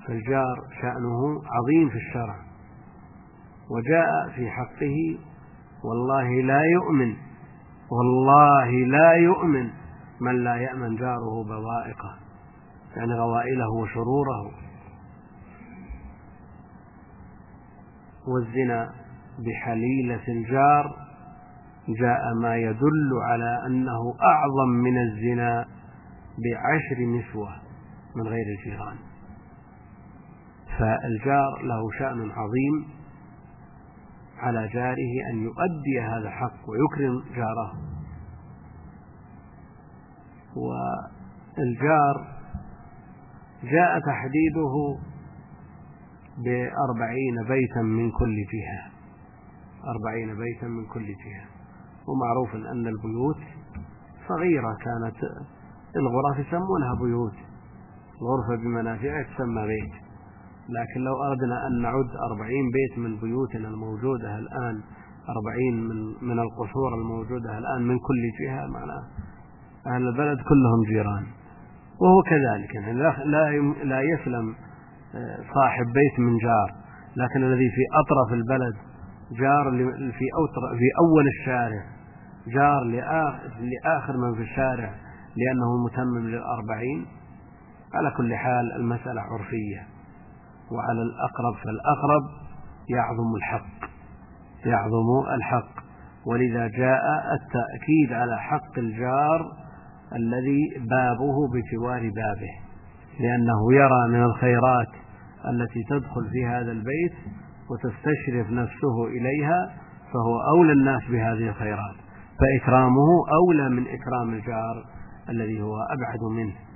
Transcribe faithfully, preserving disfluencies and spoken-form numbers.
فالجار شأنه عظيم في الشرع، وجاء في حقه: والله لا يؤمن والله لا يؤمن من لا يأمن جاره بوائقه، يعني غوائله وشروره. والزنا بحليلة الجار جاء ما يدل على أنه أعظم من الزنا بعشر نسوة من غير الجيران. فالجار له شأن عظيم على جاره أن يؤدي هذا الحق ويكرم جاره. والجار جاء تحديده بأربعين بيتا من كل جهة، أربعين بيتا من كل جهة. ومعروف أن البيوت صغيرة كانت، الغرف يسمونها بيوت، الغرفة بمنافعها تسمى بيت. لكن لو أردنا أن نعد أربعين بيت من بيوتنا الموجودة الآن، أربعين من, من القصور الموجودة الآن من كل جهة، معناه أهل البلد كلهم جيران. وهو كذلك، يعني لا لا يسلم صاحب بيت من جار، لكن الذي في أطرف البلد جار في في أول الشارع، جار لآخر من في الشارع، لأنه متمم للأربعين. على كل حال المسألة عرفية، وعلى الأقرب فالأقرب يعظم الحق، يعظم الحق. ولذا جاء التأكيد على حق الجار الذي بابه بجوار بابه، لأنه يرى من الخيرات التي تدخل في هذا البيت وتستشرف نفسه إليها، فهو أولى الناس بهذه الخيرات، فإكرامه أولى من إكرام الجار الذي هو أبعد منه.